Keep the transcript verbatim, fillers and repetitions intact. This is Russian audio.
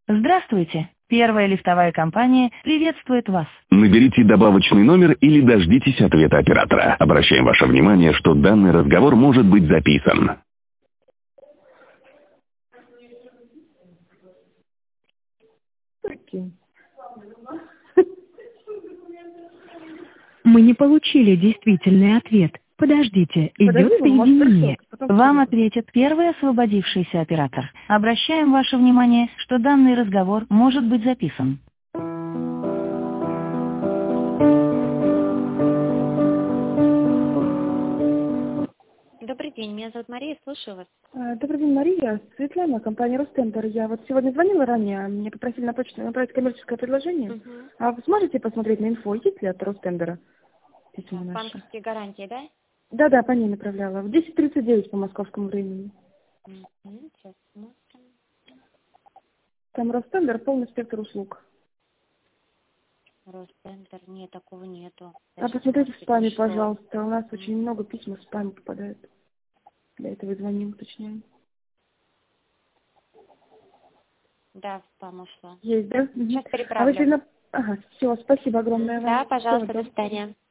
Здравствуйте. Первая лифтовая компания приветствует вас. Наберите добавочный номер или дождитесь ответа оператора. Обращаем ваше внимание, что данный разговор может быть записан. Мы не получили действительный ответ. Подождите, идет Подожди, ну, может, соединение. пришло, потом Вам скажу. ответит первый освободившийся оператор. Обращаем ваше внимание, что данный разговор может быть записан. Добрый день, меня зовут Мария, слушаю вас. А, Добрый день, Мария. Светлана, компания Ростендер. Я вот сегодня звонила ранее, мне попросили на почту направить коммерческое предложение. Угу. А вы сможете посмотреть на инфо, есть ли от Ростендера письма наши? Банковские гарантии, да? Да-да, по ней направляла. В десять тридцать девять по московскому времени. Угу. Сейчас смотрим. Там Ростендер, полный спектр услуг. Росцентр, нет, такого нету. А Даже посмотрите в если спаме, пришло. пожалуйста. У нас очень много писем в спаме попадает. Для этого и звоним, уточняем. Да, в спам ушло. Есть, да? Сейчас А вы переправлю. перена- Ага, все, спасибо огромное вам. Да, пожалуйста, Всего до свидания.